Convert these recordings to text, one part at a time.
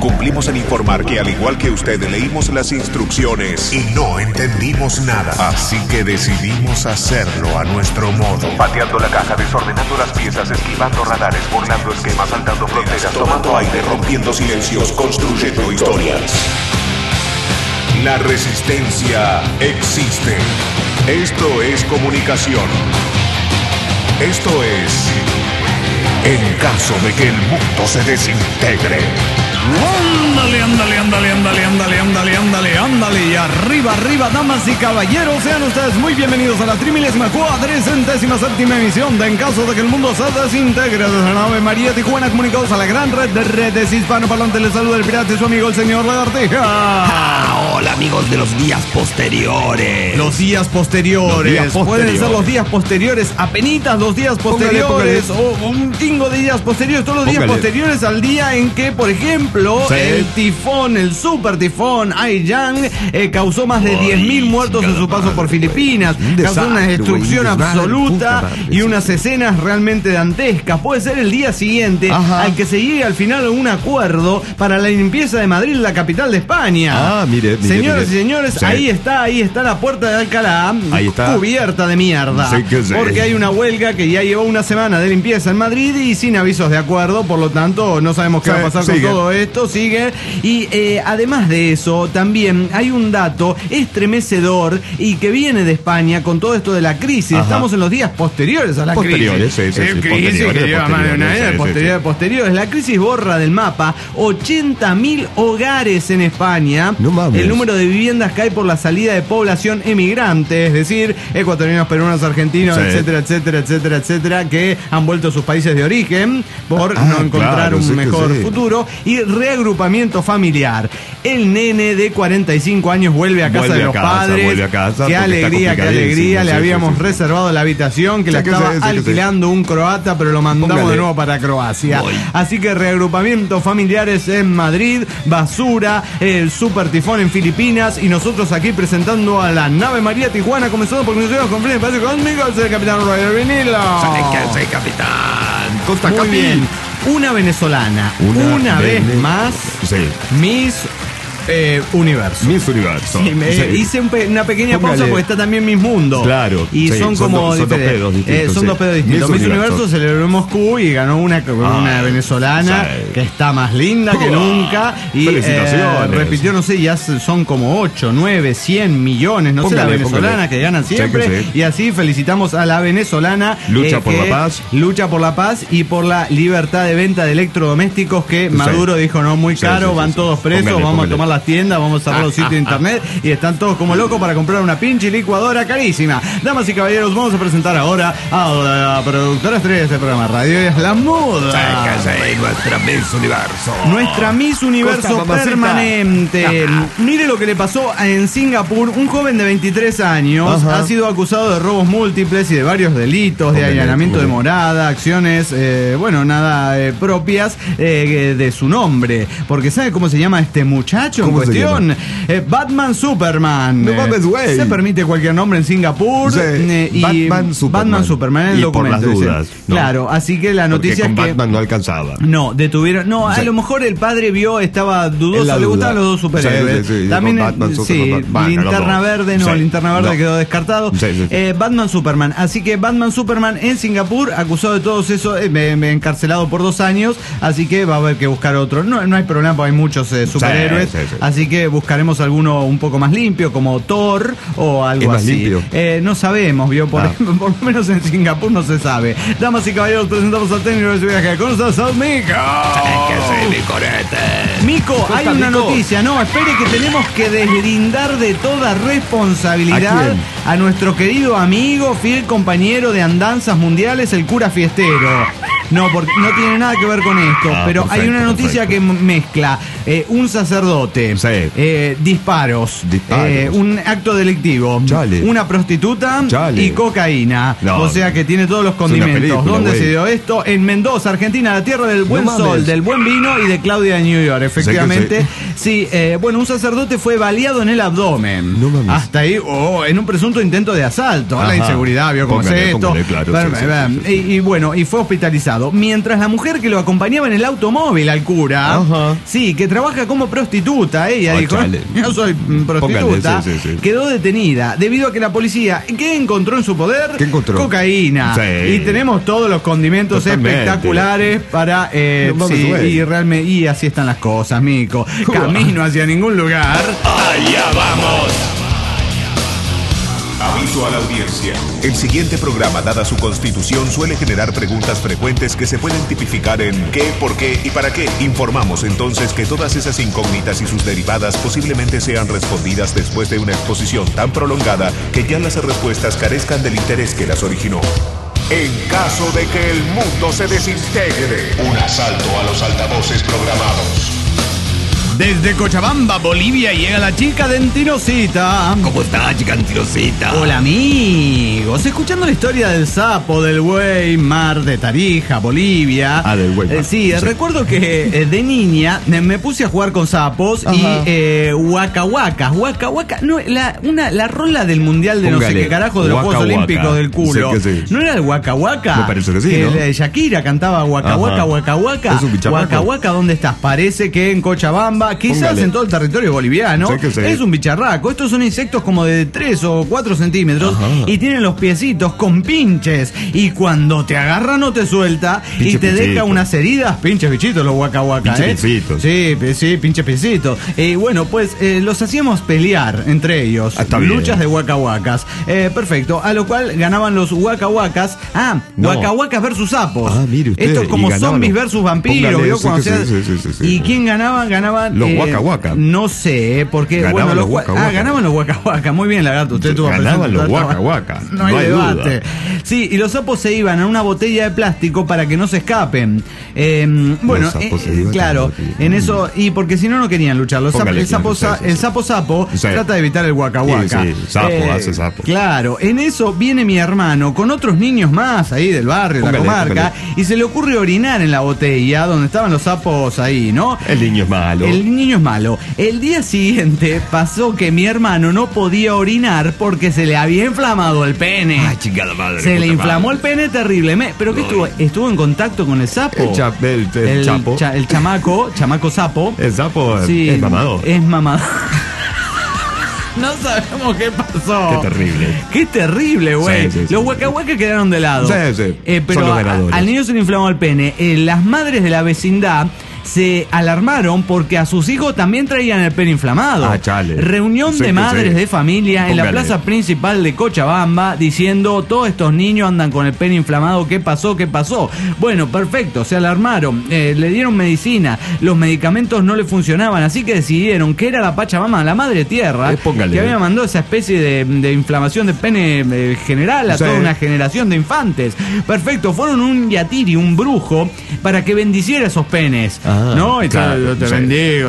Cumplimos en informar que al igual que usted leímos las instrucciones y no entendimos nada. Así que decidimos hacerlo a nuestro modo. Pateando la caja, desordenando las piezas, esquivando radares, burlando esquemas, saltando fronteras, tomando aire, rompiendo silencios, construyendo historias. La resistencia existe. Esto es comunicación. Esto es en caso de que el mundo se desintegre. Ándale. Y arriba, damas y caballeros, sean ustedes muy bienvenidos a la 347ª emisión de En caso de que el mundo se desintegre, desde la nave María Tijuana, comunicados a la gran red de redes hispanoparlantes. Les saluda el pirata y su amigo el señor Lagartija. Hola amigos de los días posteriores. Los días posteriores. Pueden ser los días posteriores, apenitas los días posteriores, o un chingo de días posteriores, todos los días posteriores al día en que, por ejemplo, el tifón, el super tifón Haiyan causó más de 10.000 muertos en su paso por Filipinas. Causó una destrucción absoluta y unas escenas realmente dantescas. Puede ser el día siguiente al que se llegue al final a un acuerdo para la limpieza de Madrid, la capital de España. Mire. Señores y señores, sí. ahí está la puerta de Alcalá, cubierta de mierda. Sí. Porque hay una huelga que ya llevó una semana de limpieza en Madrid y sin avisos de acuerdo, por lo tanto no sabemos qué va a pasar con todo esto. Sigue. Y además de eso, también hay un dato estremecedor y que viene de España con todo esto de la crisis. Estamos en los días posteriores a la crisis. Posteriores. La crisis borra del mapa 80.000 hogares en España. No mames. El número de viviendas cae por la salida de población emigrante, es decir, ecuatorianos, peruanos, argentinos, etcétera, que han vuelto a sus países de origen por no encontrar un mejor futuro. Y reagrupamiento familiar. El nene de 45 años vuelve a casa de los padres. Vuelve a casa. Qué alegría. Le habíamos reservado la habitación que la estaba alquilando un croata, pero lo mandamos de nuevo para Croacia. Así que reagrupamiento familiares en Madrid, basura, el super tifón en Filipinas y nosotros aquí presentando a la nave María Tijuana, comenzando por Conexiones con Fren, espacio conmigo, el capitán Roger Vinilo. Soy capitán. Costa Muy bien. Una venezolana, una vez más, Miss Universo. Miss Universo. Sí, hice una pequeña pausa porque está también Miss Mundo. Claro. Y son como son dos pedos distintos. Son dos pedos distintos. Miss Universo celebró en Moscú y ganó una venezolana que está más linda que nunca. Y repitió, no sé, ya son como 8, 9, 100 millones, no sé, la venezolana que ganan siempre. Y así felicitamos a la venezolana. Lucha por la paz. Lucha por la paz y por la libertad de venta de electrodomésticos que Maduro dijo no, muy caro, van todos presos, vamos a tomar las tiendas, vamos a cerrar los sitios de internet y están todos como locos para comprar una pinche licuadora carísima. Damas y caballeros, vamos a presentar ahora a la productora estrella de este programa radio, es la muda. Nuestra Miss Universo. Nuestra Miss Universo permanente. Mire lo que le pasó en Singapur. Un joven de 23 años ha sido acusado de robos múltiples y de varios delitos, de allanamiento de morada, acciones, propias de su nombre. Porque ¿sabe cómo se llama este muchacho en cuestión? Batman Superman. No mames, güey. Se permite cualquier nombre en Singapur. Batman Superman en el documento. Por las dudas. No. Claro, así que la noticia es que Batman no alcanzaba. No, detuvieron. No, a lo mejor el padre vio, estaba dudoso, le gustaban los dos superhéroes. También Linterna Verde, Linterna Verde quedó descartado. Batman Superman. Así que Batman Superman en Singapur, acusado de todos eso, encarcelado por 2 años. Así que va a haber que buscar otro. No hay problema, porque hay muchos superhéroes. Así que buscaremos alguno un poco más limpio, como Thor o algo así. Limpio. No sabemos, vio, por lo menos en Singapur no se sabe. Damas y caballeros, presentamos al técnico de viaje. ¿Cómo estás, Mico? Mico, hay una noticia. No, espere que tenemos que deslindar de toda responsabilidad a nuestro querido amigo, fiel compañero de andanzas mundiales, el cura fiestero. No, porque no tiene nada que ver con esto, pero hay una noticia que mezcla un sacerdote, disparos, un acto delictivo, una prostituta y cocaína. O sea que tiene todos los condimentos. Película, ¿dónde se dio esto? En Mendoza, Argentina, la tierra del buen sol, del buen vino y de Claudia de New York, efectivamente. Sí, bueno, un sacerdote fue baleado en el abdomen. No mames. Hasta ahí, en un presunto intento de asalto. La inseguridad, vio cómo es esto. Claro, y bueno, y fue hospitalizado. internado, mientras la mujer que lo acompañaba en el automóvil al cura, Ajá. sí, que trabaja como prostituta, ella dijo, chale. yo soy prostituta, Póngale, sí. quedó detenida debido a que la policía, ¿qué encontró en su poder? ¿Qué encontró? Cocaína. Sí. Y tenemos todos los condimentos Totalmente. espectaculares para... No me sí, duele. y realmente, y así están las cosas, mico. Camino hacia ningún lugar. Allá vamos. Aviso a la audiencia. El siguiente programa, dada su constitución, suele generar preguntas frecuentes que se pueden tipificar en qué, por qué y para qué. Informamos entonces que todas esas incógnitas y sus derivadas posiblemente sean respondidas después de una exposición tan prolongada que ya las respuestas carezcan del interés que las originó. En caso de que el mundo se desintegre, un asalto a los altavoces programados. Desde Cochabamba, Bolivia, llega la chica dentinocita. ¿Cómo está, chica antilosita? Hola amigos, escuchando la historia del sapo del Güey Mar de Tarija, Bolivia. Ah, del Güey Mar. Sí, recuerdo que de niña me puse a jugar con sapos. Ajá. Y Waka Waka, no, la rola del mundial de no sé Póngale, qué carajo de los Waka Juegos Waka. Olímpicos del culo. Sé que sí. ¿No era el Waka Waka? Me parece que sí, ¿no? Shakira cantaba Waka Ajá. Waka, Waka Waka. Es un bicharraco. Waka Waka, ¿dónde estás? Parece que en Cochabamba, quizás Póngale. en todo el territorio boliviano, Sé que sí. es un bicharraco. Estos son insectos como de 3 o 4 centímetros. Ajá. Y tienen los piecitos con pinches. Y cuando te agarra no te suelta. Pinche y te deja piecito. unas heridas. Pinches bichitos los Waka Waka, Pinche piecitos. Sí, pinche piecitos. Bueno, pues los hacíamos pelear entre ellos. Ah, está bien. Luchas de Waka Wakas. Perfecto. A lo cual ganaban los Waka Wakas. No. Waka Wakas versus sapos. Ah, mire usted, Esto es y como ganaban zombies los- versus vampiros. Póngale, ¿Vio? sí Cuando que se- sí. ¿Y quién ganaba? Ganaban Los Waka Waka. No sé, porque Ganaban bueno, los Waka Waka. ganaban los Waka Waka. Muy bien, lagarto. Usted tuvo Ganaban presente, los estaba- Waka Waka. No hay No hay debate. duda. Sí, y los sapos se iban a una botella de plástico para que no se escapen. Bueno, Los sapos se iban a claro, una botella. en eso, y porque si no, no querían luchar. Póngale, El sapo claro, sí. sapo Sí. trata de evitar el Waka Waka. Sí, sapo, hace sapo. Claro, en eso viene mi hermano con otros niños más ahí del barrio, de la Póngale, comarca, y se le ocurre orinar en la botella donde estaban los sapos ahí, ¿no? El niño es malo. El niño es malo. El día siguiente pasó que mi hermano no podía orinar porque se le había inflamado el pene. Ay, chingada madre. Se le puta inflamó madre. el pene terriblemente. ¿Pero qué estuvo en contacto con el sapo? El chapo. El chamaco sapo. El sapo Sí, es mamado. Es mamado. No sabemos qué pasó. Qué terrible. Qué terrible, güey. Sí. Los Waka Waka quedaron de lado. Sí. Pero Son los ganadores. al niño se le inflamó el pene. Las madres de la vecindad se alarmaron porque a sus hijos también traían el pene inflamado. Ah, chale. Reunión Sí de que madres sí. de familia en la Póngale. plaza principal de Cochabamba diciendo, todos estos niños andan con el pene inflamado, ¿qué pasó? Bueno, perfecto, se alarmaron, le dieron medicina, los medicamentos no le funcionaban, así que decidieron que era la Pachamama, la madre tierra, Póngale. que había mandado esa especie de inflamación de pene general a Sí. toda una generación de infantes. Perfecto, fueron un yatiri, un brujo, para que bendiciera esos penes. Ah, ¿No? Y claro, yo te sí. bendigo,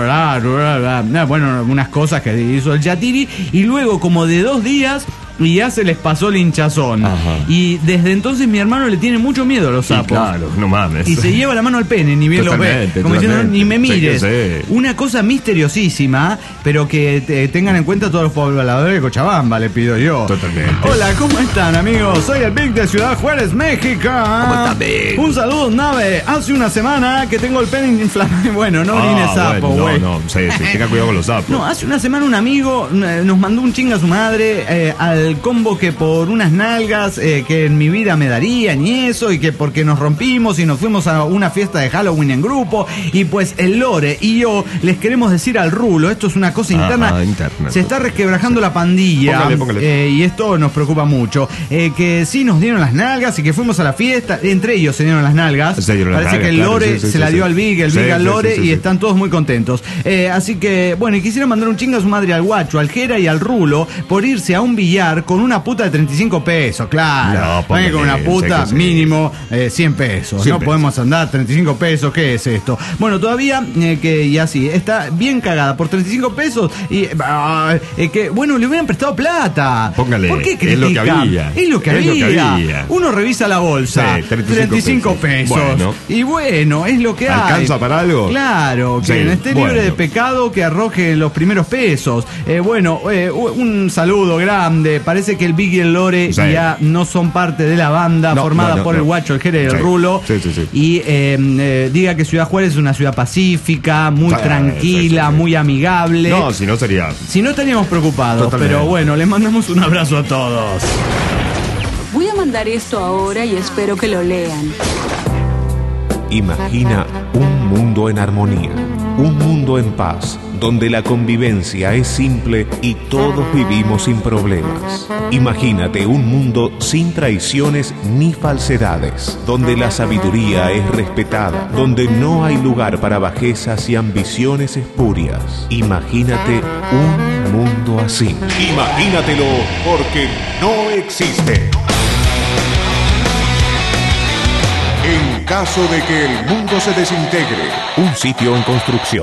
bueno, unas cosas que hizo el yatiri, y luego como de 2 días y ya se les pasó el hinchazón. Ajá. Y desde entonces mi hermano le tiene mucho miedo a los Sí, sapos. claro, no mames. Y se lleva la mano al pene, ni bien lo ve. Totalmente, Como diciendo, totalmente. ni me Sí, mires. que sí. Una cosa misteriosísima, pero que tengan en cuenta todos los pobladores de Cochabamba, le pido yo. Totalmente. Hola, ¿cómo están, amigos? Soy el Big de Ciudad Juárez, México. ¿Cómo está, Big? Un saludo, nave. Hace una semana que tengo el pene inflamado. Bueno, no orine sapo, bueno, güey. no, sí, tenga cuidado con los sapos. No, hace una semana un amigo nos mandó un chinga a su madre al combo que por unas nalgas que en mi vida me darían y eso, y que porque nos rompimos y nos fuimos a una fiesta de Halloween en grupo, y pues el Lore y yo les queremos decir al Rulo, esto es una cosa interna, interna. se está resquebrajando la pandilla, Póngale. y esto nos preocupa mucho, que sí nos dieron las nalgas y que fuimos a la fiesta, entre ellos se dieron las nalgas, Se dieron las parece nalgas, que el claro, Lore sí, se la dio al Big, el Sí, Big al sí, Lore, sí, y sí. están todos muy contentos. Así que, bueno, y quisiera mandar un chinga a su madre al Guacho, al Jera y al Rulo por irse a un billar con una puta de 35 pesos, claro. No, Póngale con una puta, sé que sí. mínimo 100 pesos. 100 no pesos. podemos andar 35 pesos, ¿qué es esto? Bueno, todavía que ya sí, está bien cagada por 35 pesos y que, bueno, le hubieran prestado plata. Póngale, ¿Por qué es lo que critican? había. Es lo que Es lo que había. había. Uno revisa la bolsa, Sí, 35 pesos. Bueno. Y bueno, es lo que hay. ¿Alcanza para algo? Claro, que Sí, esté libre bueno. de pecado, que arroje los primeros pesos. Un saludo grande parece que el Big y el Lore Sí. ya no son parte de la banda formada por el Guacho, el Jere y el Sí. Rulo. Sí. Y diga que Ciudad Juárez es una ciudad pacífica, muy Sí, tranquila, sí. muy amigable. No, si no sería. Si no estaríamos preocupados, Totalmente. pero bueno, les mandamos un abrazo a todos. Voy a mandar esto ahora y espero que lo lean. Imagina un mundo en armonía, un mundo en paz, donde la convivencia es simple y todos vivimos sin problemas. Imagínate un mundo sin traiciones ni falsedades, donde la sabiduría es respetada, donde no hay lugar para bajezas y ambiciones espurias. Imagínate un mundo así. Imagínatelo porque no existe. En caso de que el mundo se desintegre, un sitio en construcción.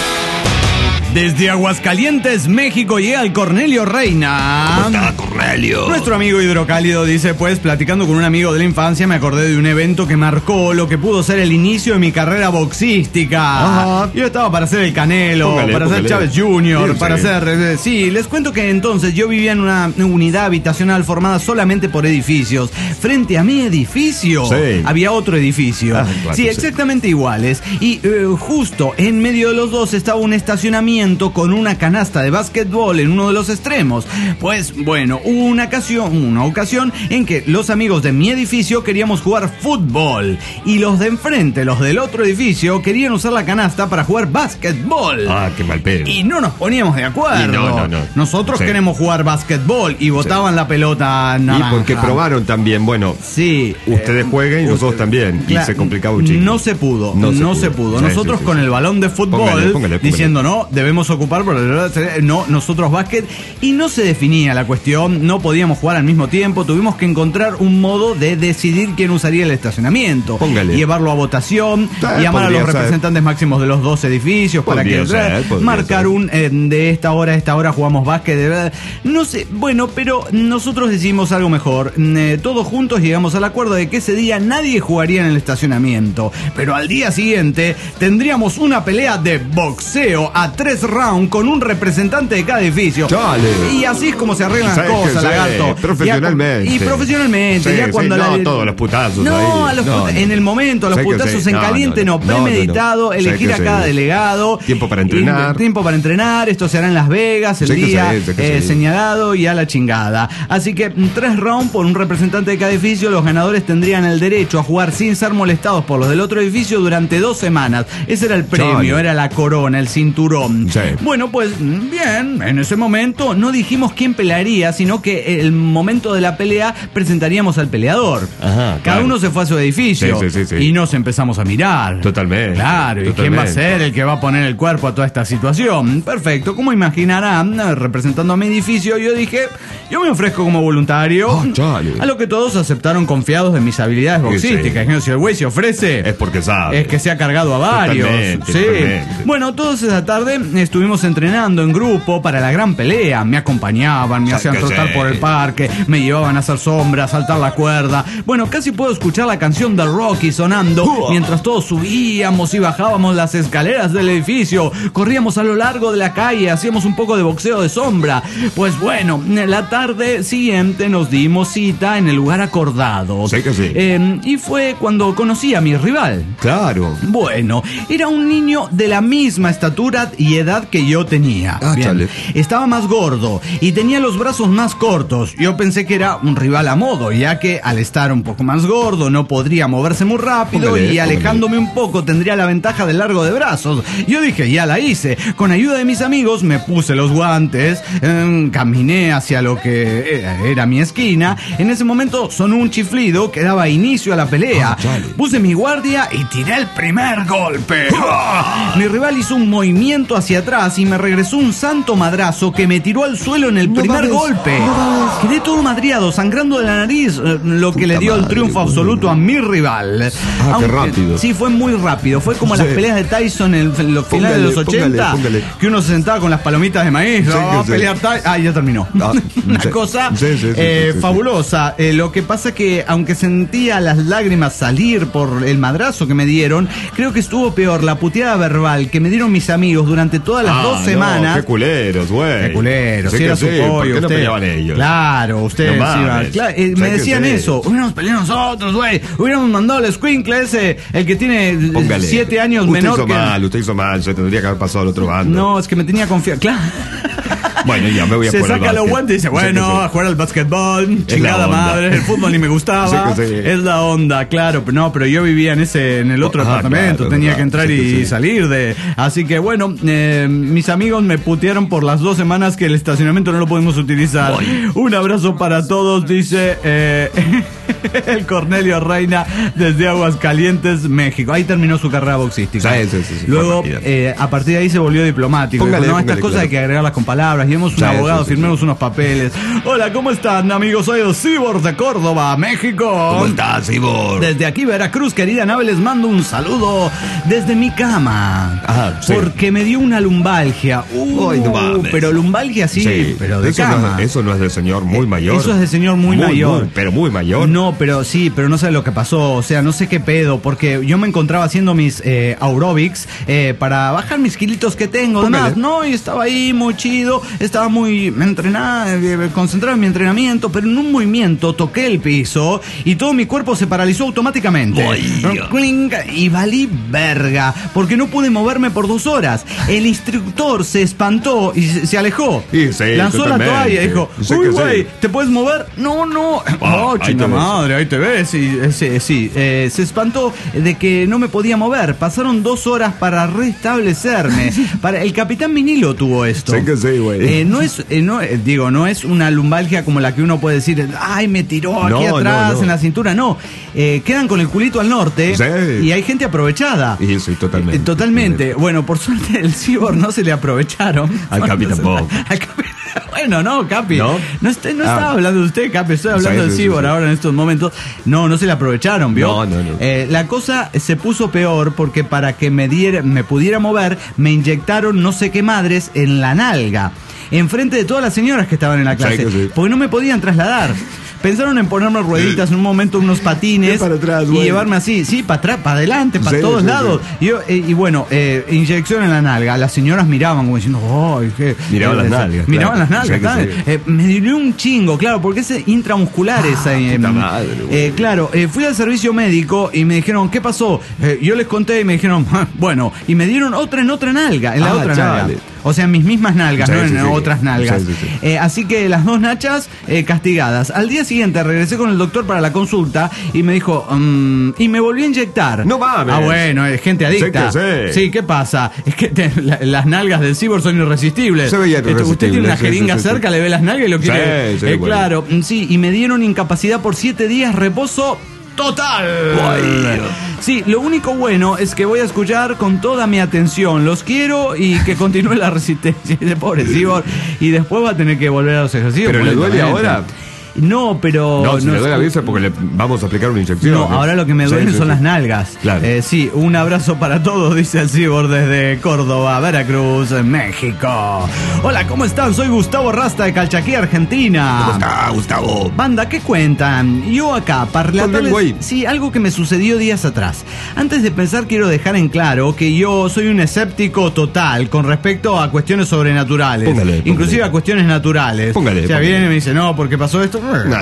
Desde Aguascalientes, México, llega el Cornelio Reina. Cornelio? Nuestro amigo Hidrocálido dice, pues, platicando con un amigo de la infancia, me acordé de un evento que marcó lo que pudo ser el inicio de mi carrera boxística. Ajá. Yo estaba para ser el Canelo, para ser Chávez Jr., Sí, para sí. ser... sí, les cuento que entonces yo vivía en una unidad habitacional formada solamente por edificios. Frente a mi edificio Sí. había otro edificio. Ah, claro, sí, sí. exactamente iguales. Y justo en medio de los dos estaba un estacionamiento con una canasta de básquetbol en uno de los extremos. Pues bueno, hubo una ocasión en que los amigos de mi edificio queríamos jugar fútbol y los de enfrente, los del otro edificio, querían usar la canasta para jugar básquetbol. Ah, qué mal pedo. Y no nos poníamos de acuerdo. Y no. Nosotros Sí. queremos jugar básquetbol y botaban la pelota Y naranja. porque probaron también, bueno, Sí. ustedes jueguen y nosotros también. Y Claro, se complicaba un chingo. No se pudo. No se pudo. Sí, Nosotros sí, con sí. el balón de fútbol Póngale. diciendo no, debemos ocupar, no, nosotros básquet. Y no se definía la cuestión, no podíamos jugar al mismo tiempo. Tuvimos que encontrar un modo de decidir quién usaría el estacionamiento. Póngale. Llevarlo a votación, llamar a los podría ser. representantes máximos de los dos edificios para Podría que ser, podría marcar ser. un de esta hora a esta hora jugamos básquet. No sé, bueno, pero nosotros decidimos algo mejor. Todos juntos llegamos al acuerdo de que ese día nadie jugaría en el estacionamiento, pero al día siguiente tendríamos una pelea de boxeo a 3 rounds con un representante de cada edificio. Dale. Y así es como se arreglan las Sí, cosas, sí, lagarto. profesionalmente. Y profesionalmente, Sí, ya sí, cuando no, todos los putazos No, ahí. a los No, puta- no. en el momento, a los Sé que putazos sí. en No, caliente, no, no, no. premeditado, Sé elegir que a sí. cada delegado. Tiempo para entrenar. Tiempo para entrenar, esto se hará en Las Vegas el Sé que día sí, sé que sí. señalado y a la chingada. Así que 3 rounds por un representante de cada edificio, los ganadores tendrían el derecho a jugar sin ser molestados por los del otro edificio durante 2 semanas. Ese era el premio, Chale. era la corona, el cinturón. Sí. Bueno, pues bien, en ese momento no dijimos quién pelearía, sino que el momento de la pelea presentaríamos al peleador. Ajá, Cada claro. uno se fue a su edificio Sí. y nos empezamos a mirar. Totalmente. Claro, ¿y quién va a ser el que va a poner el cuerpo a toda esta situación? Perfecto, como imaginarán, representando a mi edificio, yo dije, yo me ofrezco como voluntario. Ah, chale. A lo que todos aceptaron confiados de mis habilidades Sí, boxísticas. sí. Dijeron, si el güey se ofrece, Es porque sabe. es que se ha cargado a varios. Totalmente, Sí. totalmente. Bueno, toda esa tarde estuvimos entrenando en grupo para la gran pelea. Me acompañaban, me Ya hacían que trotar sí. por el parque, me llevaban a hacer sombra, a saltar la cuerda. Bueno, casi puedo escuchar la canción de Rocky sonando mientras todos subíamos y bajábamos las escaleras del edificio. Corríamos a lo largo de la calle, hacíamos un poco de boxeo de sombra. Pues bueno, la tarde siguiente nos dimos cita en el lugar acordado. Sí que sí. Y fue cuando conocí a mi rival. Claro. Bueno, era un niño de la misma estatura y edad que yo tenía. Ah, Bien. chale. Estaba más gordo y tenía los brazos más cortos. Yo pensé que era un rival a modo, ya que al estar un poco más gordo no podría moverse muy rápido Póngale, y alejándome un poco tendría la ventaja del largo de brazos. Yo dije, ya la hice. Con ayuda de mis amigos me puse los guantes, caminé hacia lo que era mi esquina. En ese momento sonó un chiflido que daba inicio a la pelea. Ah, chale. Puse mi guardia y tiré el primer golpe. Mi rival hizo un movimiento hacia atrás y me regresó un santo madrazo que me tiró al suelo en el primer mames, golpe. no mames. Quedé todo madriado, sangrando de la nariz, lo que le dio el madre, triunfo boludo. absoluto a mi rival. Qué rápido. Sí, fue muy rápido. Fue como las Sí. peleas de Tyson en los finales de los 80, póngale. que uno se sentaba con las palomitas de maíz. Sí, Va a que sí. pelear ya terminó. Ah, Una sí. cosa Sí, fabulosa. Lo que pasa que, aunque sentía las lágrimas salir por el madrazo que me dieron, creo que estuvo peor la puteada verbal que me dieron mis amigos durante todas las 2 semanas. Qué culeros, güey. Qué culeros, Sí si era que su sí, pollo, ¿por qué no usted. peleaban ellos? Claro, ustedes No iban. mames. Claro, Sí me que decían sí. eso. Hubiéramos peleado nosotros, güey. Hubiéramos mandado al escuincle ese, el que tiene Póngale. 7 años Usted menor hizo que. mal, usted hizo mal. Se tendría que haber pasado al otro bando. No, es que me tenía confianza. Claro. Bueno, ya me voy a Se jugar al saca los básquet. guantes y dice, Sí bueno, que sí. a jugar al básquetbol, chingada onda. madre, el fútbol ni me gustaba. Sí que sí. Es la onda, claro. No, pero yo vivía en el otro departamento, claro, tenía verdad. que entrar Sí que y sí. salir de. Así que bueno, mis amigos me putearon por las 2 semanas que el estacionamiento no lo pudimos utilizar. Un abrazo para todos, dice el Cornelio Reina desde Aguascalientes, México. Ahí terminó su carrera boxística. Sí. Luego, Rápida. a partir de ahí se volvió diplomático. Póngale, Dijo, no, estas póngale, cosas claro. hay que agregarlas con palabras. Llevemos un Sí, abogado, sí, firmemos unos papeles. Hola, ¿cómo están, amigos? Soy el Cibor de Córdoba, México. ¿Cómo estás, Ivor? Desde aquí, Veracruz, querida nave, les mando un saludo desde mi cama. Ajá, sí. Porque me dio una lumbalgia. Ay, no mames. Pero lumbalgia sí, pero de eso cama. eso no es de señor muy mayor. Eso es de señor muy mayor. pero muy mayor. No, pero sí, pero no sé lo que pasó. O sea, no sé qué pedo. Porque yo me encontraba haciendo mis aerobics para bajar mis kilitos que tengo. Póngale. Además, ¿no? Y estaba ahí muy chido. Estaba muy entrenado, concentrado en mi entrenamiento. Pero en un movimiento toqué el piso y todo mi cuerpo se paralizó automáticamente. Clink, y valí verga. Porque no pude moverme por 2 horas. El instructor se espantó y se alejó. Y sí, lanzó la totalmente. toalla y dijo, Sé uy, que güey, sí. ¿te puedes mover? No. Oh, ahí chinga te ves. madre, ahí te ves. Y, se espantó de que no me podía mover. Pasaron 2 horas para restablecerme. El capitán Minilo tuvo esto. Sé que sí, güey. No es una lumbalgia como la que uno puede decir, ay, me tiró aquí No, atrás no. en la cintura. No, quedan con el culito al norte. Sí. Y hay gente aprovechada. Y sí, totalmente. Totalmente. Bueno, por suerte el Cibor no se le aprovecharon. Al Capi tampoco. Al Capi. Bueno, no, Capi. ¿No? No estaba hablando de usted, Capi. Estoy hablando Sí, del sí, Cibor sí. ahora en estos momentos. No se le aprovecharon, ¿vio? No. La cosa se puso peor porque para que me pudiera mover, me inyectaron no sé qué madres en la nalga. Enfrente de todas las señoras que estaban en la clase. Sí, que sí. Porque no me podían trasladar. Pensaron en ponerme rueditas en un momento, unos patines para atrás, y güey. llevarme así, sí, para atrás, para adelante, para Sí, todos sí, lados. Y bueno, inyección en la nalga. Las señoras miraban como diciendo, ¡ay, qué! Miraban las nalgas, Miraban claro. las nalgas, Sí, que ¿sabes? Me dolió un chingo, claro, porque es intramuscular esa. puta madre, güey. Claro, fui al servicio médico y me dijeron, ¿qué pasó? Yo les conté y me dijeron, bueno, y me dieron otra en otra nalga, en la otra nalga. chale. O sea, en mis mismas nalgas, Sí, no sí, en sí. otras nalgas. Sí. Así que las 2 nachas castigadas. Al día siguiente regresé con el doctor para la consulta y me dijo, y me volví a inyectar. No mames. Ah, bueno, gente adicta. Sí que sí. Sí, ¿qué pasa? Es que las nalgas del Cibor son irresistibles. Se veía Usted tiene una irresistible, sí, jeringa sí, sí. cerca, le ve las nalgas y lo quiere. Sí, bueno. Claro, sí, y me dieron incapacidad por 7 días, reposo total. Sí, lo único bueno es que voy a escuchar con toda mi atención. Los quiero y que continúe la resistencia. Ese pobre Cibor. Y después va a tener que volver a los ejercicios. ¿Pero le duele lentamente. ahora? No, pero... No, si le es- duele avisa porque le vamos a aplicar una inyección. no, ahora lo que me duelen son las nalgas. Claro. Sí, un abrazo para todos, dice el Cibor desde Córdoba, Veracruz, México. Hola, ¿cómo están? Soy Gustavo Rasta de Calchaquí, Argentina. ¿Cómo está, Gustavo? Banda, ¿qué cuentan? Yo acá, para También, relatarles güey. sí, algo que me sucedió días atrás. Antes de pensar, quiero dejar en claro que yo soy un escéptico total con respecto a cuestiones sobrenaturales. Póngale. Inclusive a cuestiones naturales. Póngale, O sea, póngale. viene y me dice, no, porque pasó esto.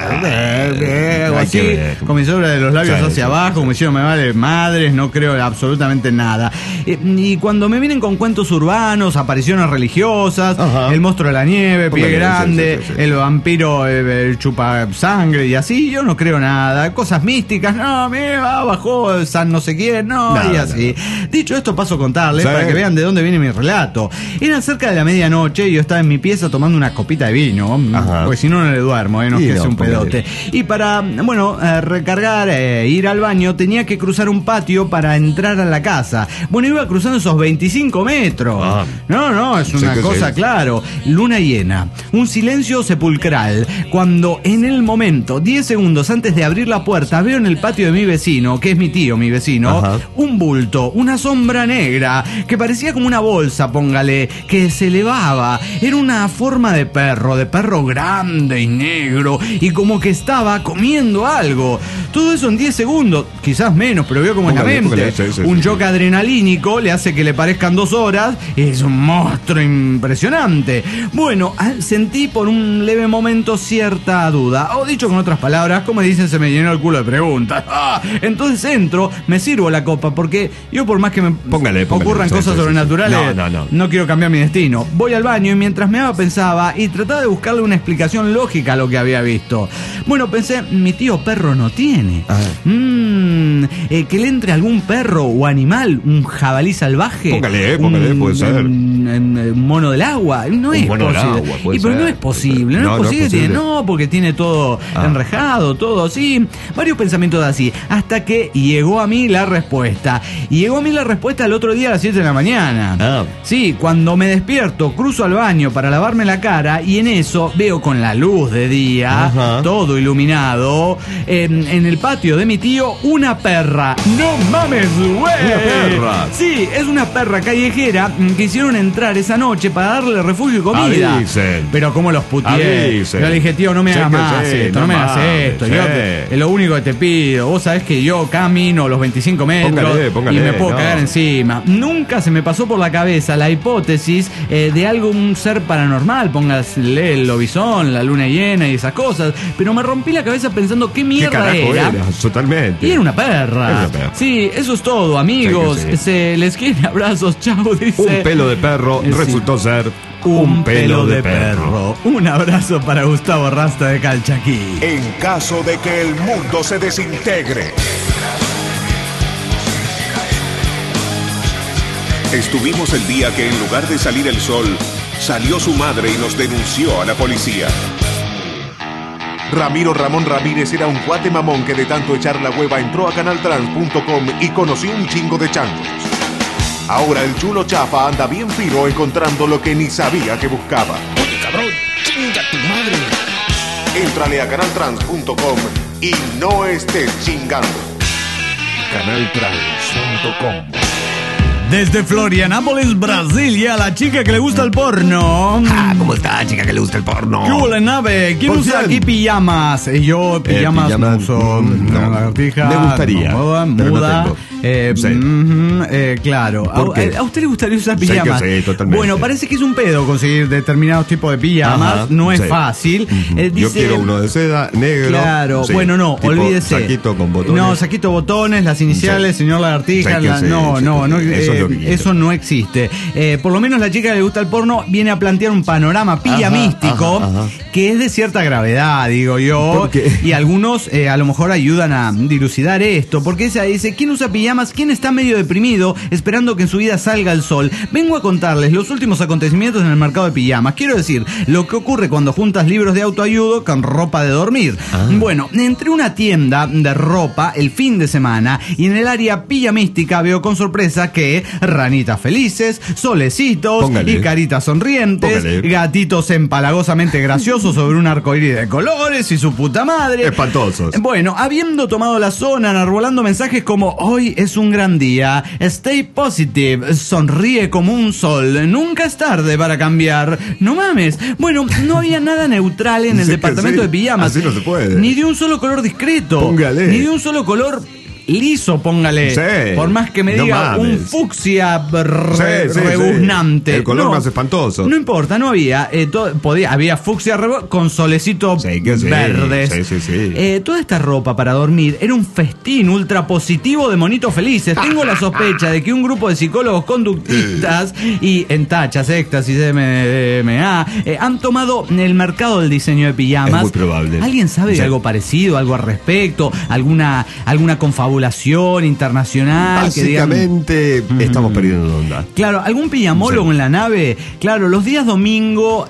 O hay así, que ver. con mi sobra de los labios Sí, hacia sí, abajo, sí. como diciendo, me vale madres, no creo absolutamente nada. Y cuando me vienen con cuentos urbanos, apariciones religiosas, Ajá. el monstruo de la nieve, Pie Póngale, Grande, sí, sí, sí. el vampiro, el chupa sangre y así, yo no creo nada. Cosas místicas, no, me bajó San no sé quién, no, Nada, y así. Dicho esto, paso a contarles Sí. para que vean de dónde viene mi relato. Era cerca de la medianoche y yo estaba en mi pieza tomando una copita de vino, Ajá. porque si no, no le duermo, no es Y que no, sea un póngale. pedote. Y para, bueno, recargar, ir al baño, tenía que cruzar un patio para entrar a la casa. Bueno, iba cruzando esos 25 metros. Ah. No, es una Sí que cosa, sí. claro. Luna llena, un silencio sepulcral. Cuando en el momento, 10 segundos antes de abrir la puerta, veo en el patio de mi vecino, que es mi tío, mi vecino, Ajá. un bulto, una sombra negra, que parecía como una bolsa, póngale, que se elevaba. Era una forma de perro grande y negro, y como que estaba comiendo algo. Todo eso en 10 segundos, quizás menos, pero veo como en la mente. Un shock adrenalínico le hace que le parezcan 2 horas. Es un monstruo impresionante. Bueno, sentí por un leve momento cierta duda. O dicho con otras palabras, como dicen, se me llenó el culo de preguntas. Entonces entro, me sirvo la copa, porque yo por más que me ocurran cosas sobrenaturales, no quiero cambiar mi destino. Voy al baño y mientras meaba pensaba y trataba de buscarle una explicación lógica a lo que había visto. Bueno, pensé, mi tío perro no tiene. Que le entre algún perro o animal, un jabalí salvaje. Póngale, puede ser. Un mono del agua. No es posible. Pero no es posible. No es posible. No, porque tiene todo enrejado, todo así. Varios pensamientos así. Hasta que llegó a mí la respuesta. Y llegó a mí la respuesta el otro día a las 7 de la mañana. Sí, cuando me despierto, cruzo al baño para lavarme la cara y en eso veo con la luz de día, todo iluminado, en el patio de mi tío, una perra. ¡No mames, güey! ¿Una perra? Sí, es una perra callejera que hicieron entrar esa noche para darle refugio y comida. Avisen. Pero como los puteé. Yo le dije, tío, no me hagas más esto, no me hagas esto. Yo es lo único que te pido. Vos sabés que yo camino los 25 metros y me puedo caer encima. Nunca se me pasó por la cabeza la hipótesis de algún ser paranormal. Póngale el lobizón, la luna llena y esas cosas. Pero me rompí la cabeza pensando qué mierda era. Totalmente. Y era una perra. Sí, eso es todo, amigos. Se les quiere abrazos, chau, dice. Un pelo de perro resultó ser un pelo de perro. Un abrazo para Gustavo Rasta de Calchaquí. En caso de que el mundo se desintegre. Estuvimos el día que en lugar de salir el sol, salió su madre y nos denunció a la policía. Ramiro Ramón Ramírez era un cuate mamón que de tanto echar la hueva entró a canaltrans.com y conoció un chingo de changos. Ahora el chulo chafa anda bien fino encontrando lo que ni sabía que buscaba. Oye, cabrón, chinga tu madre. Éntrale a canaltrans.com y no estés chingando. Canaltrans.com. Desde Florianópolis, Brasilia, la chica que le gusta el porno. ¿Cómo está, chica que le gusta el porno? ¿Qué hubo, nave? ¿Quién usa aquí pijamas? Yo pijamas no uso. Me gustaría. Muda. Claro. ¿A usted le gustaría usar pijamas? Sí, totalmente. Bueno, parece que es un pedo conseguir determinados tipos de pijamas. No es fácil. Yo quiero uno de seda, negro. Claro. Bueno, no, olvídese. Saquito con botones. No, saquito botones, las iniciales, señor Lagartija. No. Eso no existe. Por lo menos la chica que le gusta el porno viene a plantear un panorama pijamístico que es de cierta gravedad, digo yo. Y algunos a lo mejor ayudan a dilucidar esto. Porque ella dice, ¿quién usa pijamas? ¿Quién está medio deprimido esperando que en su vida salga el sol? Vengo a contarles los últimos acontecimientos en el mercado de pijamas. Quiero decir, lo que ocurre cuando juntas libros de autoayuda con ropa de dormir. Bueno, entré a una tienda de ropa el fin de semana y en el área pijamística veo con sorpresa que ranitas felices, solecitos y caritas sonrientes, gatitos empalagosamente graciosos sobre un arcoíris de colores y su puta madre. Espantosos. Bueno, habiendo tomado la zona, enarbolando mensajes como hoy es un gran día, stay positive, sonríe como un sol, nunca es tarde para cambiar. No mames. Bueno, no había nada neutral en el departamento de pijamas. Así no se puede. Ni de un solo color discreto. Póngale. Ni de un solo color liso, póngale. Sí. Por más que me diga un fucsia rebuznante. El color más espantoso. No importa, no había. Había fucsia con solecitos verdes. Toda esta ropa para dormir era un festín ultra positivo de monitos felices. Tengo la sospecha de que un grupo de psicólogos conductistas y en tachas, éxtasis, MDMA han tomado el mercado del diseño de pijamas. Es muy probable. ¿Alguien sabe de algo parecido, algo al respecto? ¿Alguna confabulación internacional? Básicamente estamos perdiendo onda. Claro, algún pijamólogo en la nave. Claro, los días domingo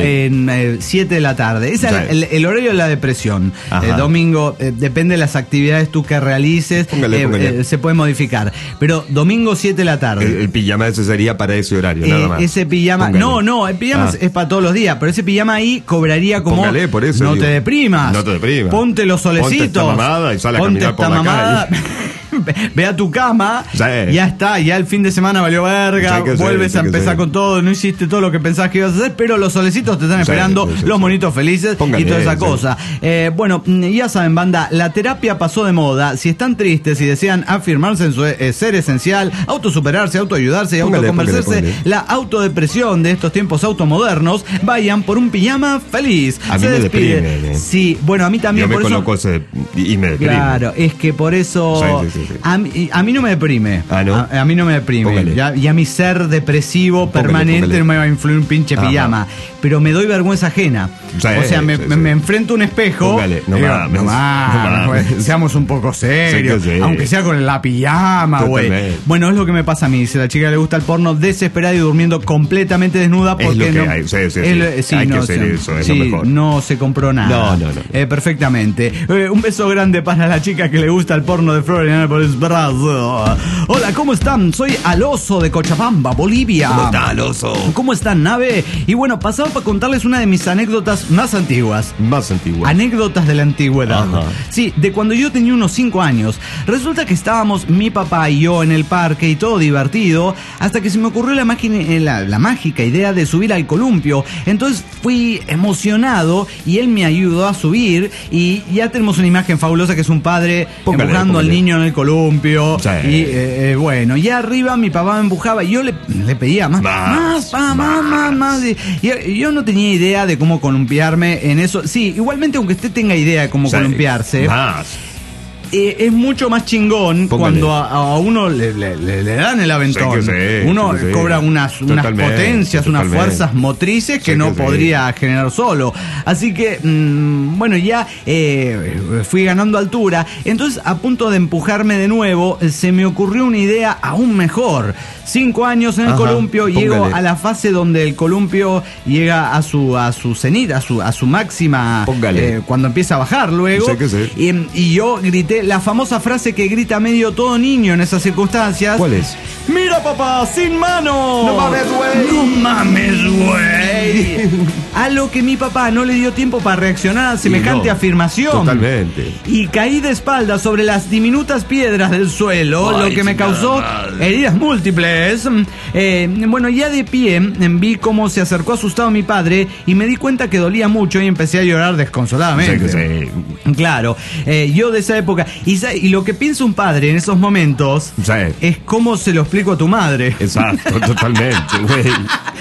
en 7 de la tarde. Ese es el horario de la depresión. Domingo, depende de las actividades tú que realices. Póngale. Se puede modificar. Pero domingo 7 de la tarde. El pijama ese sería para ese horario, nada más. Ese pijama. Póngale. No, el pijama es para todos los días. Pero ese pijama ahí cobraría como. Póngale, por eso no te deprimas. No te deprimas. Ponte los solecitos. Ponte esta mamada y sale a caminar por la calle. ve a tu cama, ya está, ya el fin de semana valió verga, vuelves a empezar con todo, no hiciste todo lo que pensabas que ibas a hacer, pero los solecitos te están esperando, los monitos felices y toda esa cosa. Bueno, ya saben, banda, la terapia pasó de moda. Si están tristes y desean afirmarse en su ser esencial, autosuperarse, autoayudarse y autoconvencerse, la autodepresión de estos tiempos automodernos, vayan por un pijama feliz. A mí me deprime. Sí, bueno, a mí también. Yo por me coloco y me deprime. Claro, es que por eso a mí no me deprime. ¿No? A mí no me deprime. Ya mi ser depresivo permanente no me va a influir un pinche pijama. Pero me doy vergüenza ajena. O sea, me enfrento a un espejo. No mames. Seamos un poco serios. Aunque sea con la pijama, güey. Bueno, es lo que me pasa a mí. Si a la chica le gusta el porno, desesperada y durmiendo completamente desnuda, porque es lo que hay. Hay que hacer eso, es lo mejor. No se compró nada. No. Perfectamente. Un beso grande para la chica que le gusta el porno de Florianópolis, Brasil. Hola, ¿cómo están? Soy Aloso de Cochabamba, Bolivia. ¿Cómo está, Aloso? ¿Cómo están, nave? Y bueno, pasaba para contarles una de mis anécdotas más antiguas. Anécdotas de la antigüedad. Ajá. Sí, de cuando yo tenía unos 5 años. Resulta que estábamos mi papá y yo en el parque y todo divertido, hasta que se me ocurrió la mágica idea de subir al columpio. Entonces fui emocionado y él me ayudó a subir y ya tenemos una imagen fabulosa que es un padre empujando al niño en el columpio. Sí. Y bueno, ya arriba mi papá me empujaba y yo le pedía más. Y yo no tenía idea de cómo columpiarme en eso. Sí, igualmente aunque usted tenga idea de cómo columpiarse, es mucho más chingón cuando a uno le dan el aventón. Uno cobra unas potencias, unas fuerzas motrices que no podría generar solo. Así que, bueno, ya fui ganando altura. Entonces, a punto de empujarme de nuevo, se me ocurrió una idea aún mejor. 5 años en el columpio, llego a la fase donde el columpio llega a su cenit, a su máxima, cuando empieza a bajar luego. Y yo grité la famosa frase que grita medio todo niño en esas circunstancias. ¿Cuál es? ¡Mira, papá, sin mano! ¡No mames, güey! ¡No mames, güey! A lo que mi papá no le dio tiempo para reaccionar a semejante afirmación. Totalmente. Y caí de espaldas sobre las diminutas piedras del suelo, lo que me causó heridas múltiples. Bueno, ya de pie vi cómo se acercó asustado mi padre y me di cuenta que dolía mucho y empecé a llorar desconsoladamente. Claro, yo de esa época. Y lo que piensa un padre en esos momentos es cómo se lo explico a tu madre. Exacto, totalmente, güey.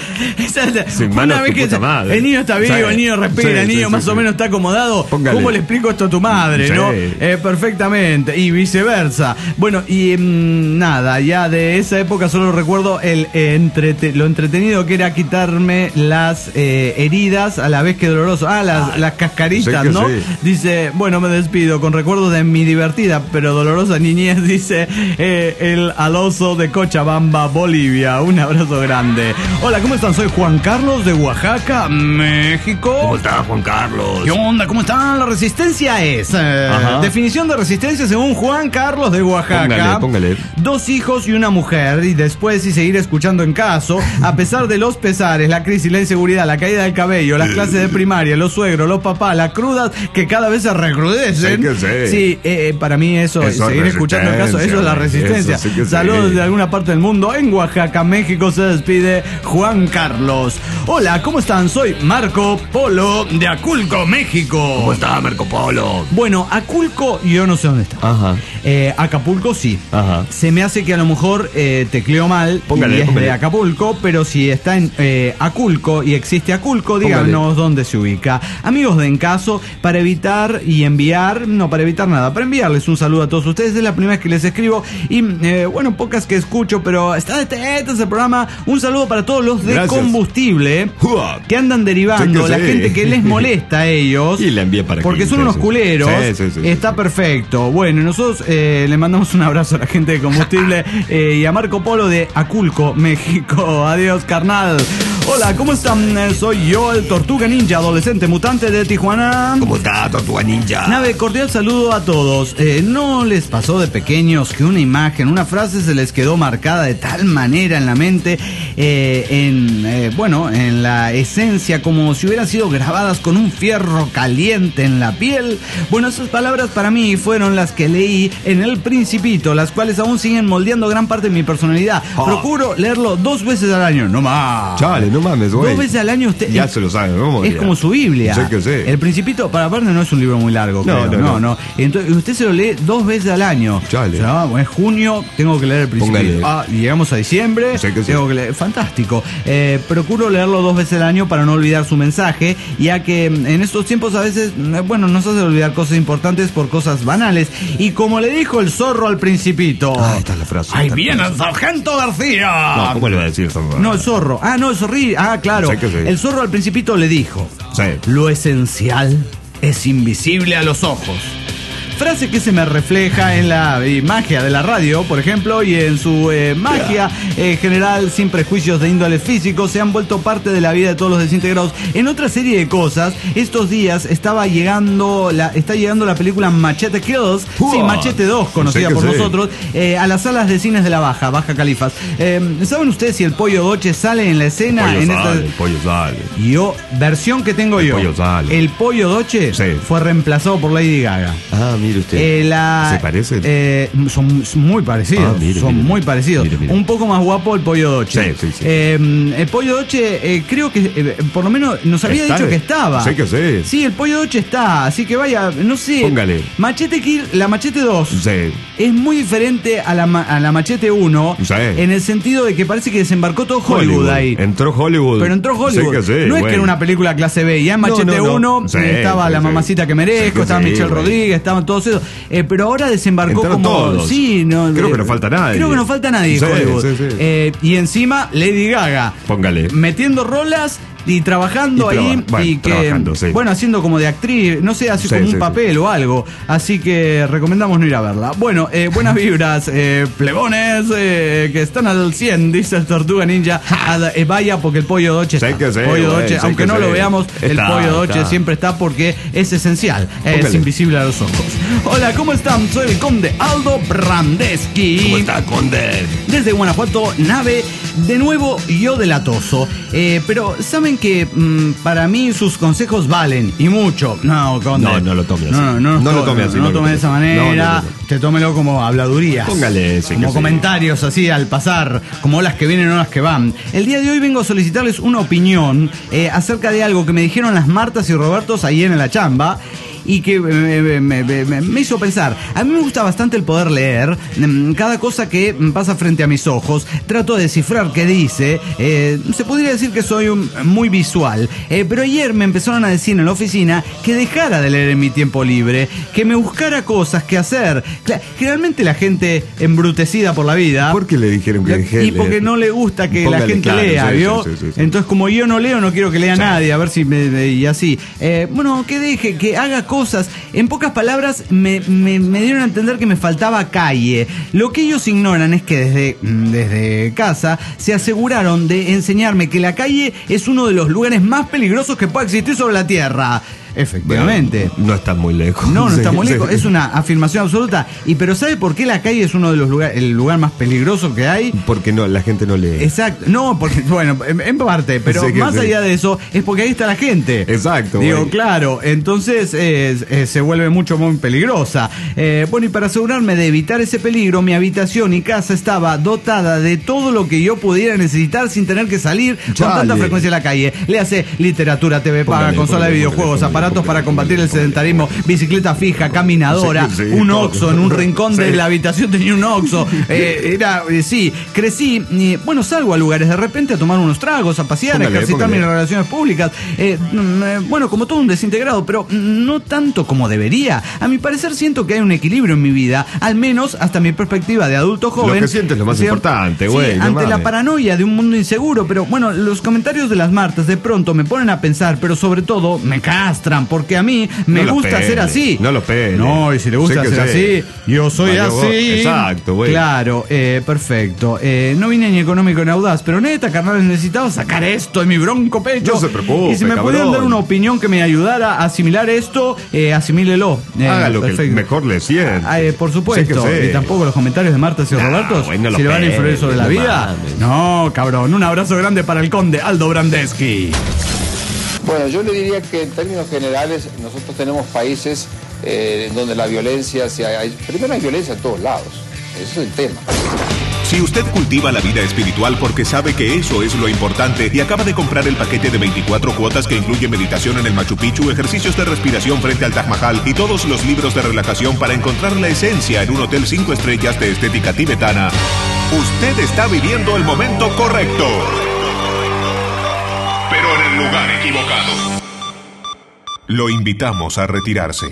Una vez que el niño está vivo, el niño respira, el niño más o menos está acomodado, ¿cómo le explico esto a tu madre? ¿No? Perfectamente, y viceversa. Bueno, y nada, ya de esa época solo recuerdo lo entretenido que era quitarme las heridas a la vez que doloroso. Las cascaritas, ¿no? Dice, bueno, me despido con recuerdos de mi divertida pero dolorosa niñez, dice el Aloso de Cochabamba, Bolivia. Un abrazo grande. Hola, ¿cómo están? Soy Juan Carlos de Oaxaca, México. ¿Cómo está, Juan Carlos? ¿Qué onda? ¿Cómo están? La resistencia es... definición de resistencia según Juan Carlos de Oaxaca. Póngale. 2 hijos y una mujer, y después y seguir escuchando en caso, a pesar de los pesares, la crisis, la inseguridad, la caída del cabello, las clases de primaria, los suegros, los papás, las crudas que cada vez se recrudecen. Sí, para mí eso seguir escuchando en caso, eso es la resistencia. Saludos de alguna parte del mundo. En Oaxaca, México, se despide Juan Carlos. Hola, ¿cómo están? Soy Marco Polo de Aculco, México. ¿Cómo está, Marco Polo? Bueno, Aculco, yo no sé dónde está. Acapulco sí. Se me hace que a lo mejor tecleo mal y es de Acapulco, pero si está en Aculco y existe Aculco, díganos dónde se ubica. Amigos de En Caso, para evitar y enviar, no para evitar nada, para enviarles un saludo a todos ustedes. Es la primera vez que les escribo y bueno, pocas que escucho, pero está este es el programa. Un saludo para todos los de combustible que andan derivando, la gente que les molesta a ellos y la envía para porque son unos culeros. Está perfecto. Bueno, nosotros le mandamos un abrazo a la gente de combustible y a Marco Polo de Aculco, México. Adiós, carnal. Hola, ¿cómo están? Soy yo, el Tortuga Ninja, adolescente mutante de Tijuana. ¿Cómo está, Tortuga Ninja? Nave, cordial saludo a todos. ¿No les pasó de pequeños que una imagen, una frase se les quedó marcada de tal manera en la mente, en la esencia, como si hubieran sido grabadas con un fierro caliente en la piel? Bueno, esas palabras para mí fueron las que leí en El Principito, las cuales aún siguen moldeando gran parte de mi personalidad. Procuro leerlo 2 veces al año, no más. Chale, no mames, güey. 2 veces al año usted... Ya se lo sabe, ¿no? Es como su Biblia. Sé que sé. El Principito, para aparte, no es un libro muy largo. No. Entonces, usted se lo lee 2 veces al año. Chale. O sea, bueno, es junio, tengo que leer El Principito. Póngale. Y llegamos a diciembre, Sé que tengo que leer. Fantástico. Procuro leerlo 2 veces al año para no olvidar su mensaje, ya que en estos tiempos a veces, nos hace olvidar cosas importantes por cosas banales. Y como le dijo el zorro al Principito. Esta es la frase. ¡Ahí viene el sargento García! No, ¿cómo le va a decir el zorro? No, el zorro. No, el zorrillo. Claro. Sé que sí. El zorro al Principito le dijo: Sí. lo esencial es invisible a los ojos. Frase que se me refleja en la magia de la radio, por ejemplo, y en su magia general, sin prejuicios de índole físico, se han vuelto parte de la vida de todos los desintegrados. En otra serie de cosas, estos días está llegando la película Machete Kills, sí, Machete 2, conocida por nosotros, a las salas de cines de la Baja Califas. ¿Saben ustedes si el Pollo Doche sale en la escena? El pollo sale. Versión que tengo yo. Pollo sale. El Pollo Doche fue reemplazado por Lady Gaga. Mire usted. ¿Se parecen? Son muy parecidos. Muy parecidos. Mire. Un poco más guapo el Pollo Doche. Sí. El Pollo Doche, creo que por lo menos nos había dicho que estaba. Sé que sí. Sí, el Pollo Doche está. Así que vaya, no sé. Póngale. Machete Kill, la Machete 2 es muy diferente a la Machete 1 en el sentido de que parece que desembarcó todo Hollywood ahí. Entró Hollywood. Pero entró Hollywood. Sé que sí, no es que era una película clase B. Ya en Machete 1 estaba la mamacita que merezco, estaba Michelle Rodríguez, estaban todos esos. Pero ahora desembarcó entraron como... todos. Sí, creo que no falta nadie. Creo que no falta nadie, Hollywood. Y encima Lady Gaga. Póngale. Metiendo rolas y trabajando haciendo como de actriz, no sé, hace como un papel o algo. Así que recomendamos no ir a verla. Bueno, buenas vibras, plebones, que están al 100, dice el Tortuga Ninja. Vaya, porque el Pollo Doche está. Pollo Doche, aunque no lo veamos, el Pollo Doche siempre está porque es esencial. Es invisible a los ojos. Hola, ¿cómo están? Soy el Conde Aldo Brandeski. ¿Cómo está, Conde? Desde Guanajuato, Nave, de nuevo yo delatoso. Pero saben que para mí sus consejos valen y mucho. No, Conde. No lo tome así. No lo tome así. No lo tome de esa manera. Te tómelo como habladurías. Póngale ese. Como comentarios así al pasar, como olas que vienen, olas que van. El día de hoy vengo a solicitarles una opinión acerca de algo que me dijeron las Martas y Robertos ahí en la chamba. Y que me hizo pensar. A mí me gusta bastante el poder leer cada cosa que pasa frente a mis ojos. Trato de descifrar qué dice. Se podría decir que soy muy visual. Pero ayer me empezaron a decir en la oficina que dejara de leer en mi tiempo libre, que me buscara cosas que hacer. Generalmente la gente embrutecida por la vida. ¿Por qué le dijeron que dejé de leer? Y porque no le gusta que la gente lea, ¿vio? Sí. Entonces, como yo no leo, no quiero que lea nadie. A ver si y así. Que deje, que haga cosas. En pocas palabras, me dieron a entender que me faltaba calle. Lo que ellos ignoran es que desde casa se aseguraron de enseñarme que la calle es uno de los lugares más peligrosos que pueda existir sobre la Tierra. Efectivamente. Bueno, no está muy lejos. No está muy lejos. Es una afirmación absoluta. Pero ¿sabe por qué la calle es uno de los lugares, el lugar más peligroso que hay? Porque la gente no lee. Exacto. No, porque, bueno, en parte, pero más allá de eso, es porque ahí está la gente. Exacto. Digo, claro. Entonces se vuelve mucho muy peligrosa. Y para asegurarme de evitar ese peligro, mi habitación y casa estaba dotada de todo lo que yo pudiera necesitar sin tener que salir con tanta frecuencia a la calle. Le hace literatura, TV paga, consola de videojuegos, aparatos para combatir el sedentarismo, bicicleta fija, caminadora, un Oxxo, en un rincón de la habitación tenía un Oxxo. Crecí, salgo a lugares de repente a tomar unos tragos, a pasear, a ejercitar mis relaciones públicas, como todo un desintegrado, pero no tanto como debería. A mi parecer siento que hay un equilibrio en mi vida, al menos hasta mi perspectiva de adulto joven. Lo que sientes es lo más importante, güey. Sí, ante la paranoia de un mundo inseguro, pero los comentarios de las Martas de pronto me ponen a pensar, pero sobre todo me castran Instagram, porque a mí me gusta ser así. No lo pele. No, y si le gusta ser así, yo soy así. Exacto, güey. Claro, perfecto. No vine ni económico ni audaz, pero neta, carnal, necesitaba sacar esto de mi bronco pecho. No se preocupe, y si me pudieran dar una opinión que me ayudara a asimilar esto, asimílelo. Haga lo que mejor le sienta. Por supuesto. Y tampoco los comentarios de Marta y Roberto, bueno, si le van a influir sobre la vida. Mames. No, cabrón. Un abrazo grande para el conde Aldo Brandeschi. Bueno, yo le diría que en términos generales nosotros tenemos países donde la violencia, primero hay violencia en todos lados, ese es el tema. Si usted cultiva la vida espiritual porque sabe que eso es lo importante y acaba de comprar el paquete de 24 cuotas que incluye meditación en el Machu Picchu, ejercicios de respiración frente al Taj Mahal y todos los libros de relajación para encontrar la esencia en un hotel 5 estrellas de estética tibetana, usted está viviendo el momento correcto, pero en el lugar equivocado. Lo invitamos a retirarse.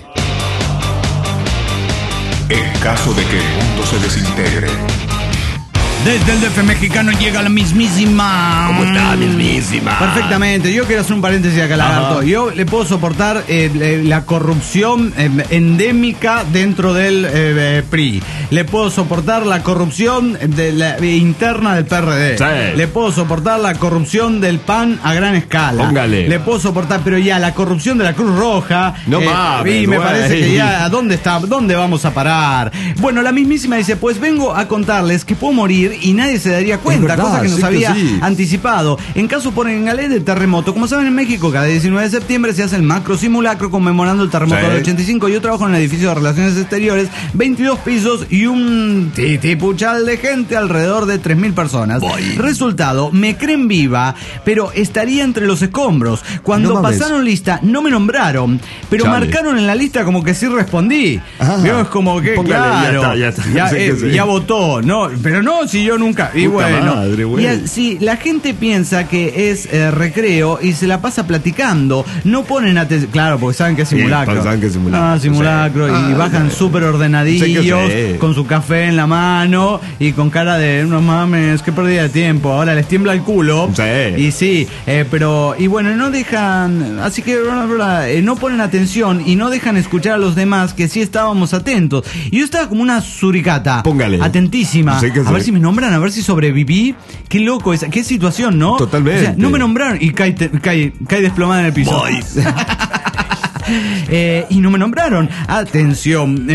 En caso de que el mundo se desintegre. Desde el DF mexicano llega la mismísima. ¿Cómo está, mismísima? Perfectamente. Yo quiero hacer un paréntesis acá, Lagarto. Yo le puedo soportar la corrupción endémica dentro del PRI. Le puedo soportar la corrupción interna del PRD. Sí. Le puedo soportar la corrupción del PAN a gran escala. Póngale. Le puedo soportar, pero ya la corrupción de la Cruz Roja. No mames, y me güey. parece que ya, ¿a dónde está? ¿Dónde vamos a parar? Bueno, la mismísima dice, pues vengo a contarles que puedo morir y nadie se daría cuenta, verdad, cosa que nos sí había que sí. anticipado. En caso ponen la ley del terremoto, como saben en México, cada 19 de septiembre se hace el macro simulacro conmemorando el terremoto del 85. Yo trabajo en el edificio de Relaciones Exteriores, 22 pisos y un titipuchal de gente, alrededor de 3.000 personas. Resultado, me creen viva, pero estaría entre los escombros. Cuando No mames. pasaron lista, no me nombraron, pero Chale. marcaron en la lista como que sí respondí. Ah, Veo, es como que, póngale, claro, ya está. Sí que sí. ya votó, no, pero no, si yo nunca. Y Puta bueno, madre, güey. y así la gente piensa que es recreo y se la pasa platicando. No ponen atención, claro, porque saben que es simulacro. Sí, saben que es simulacro. Ah, simulacro. Sí. Y bajan súper ordenadillos, Sí que sí. con su café en la mano y con cara de, no mames, qué pérdida de tiempo. Ahora les tiembla el culo. Sí. Y sí, pero, y bueno, no dejan, así que no ponen atención y no dejan escuchar a los demás que sí estábamos atentos. Y yo estaba como una suricata. Póngale. Atentísima. Sí que sí. A ver si me nombran, a ver si sobreviví. Qué loco esa, qué situación, ¿no? Totalmente. O sea, no me nombraron y cae desplomada en el piso. Y no me nombraron. Atención.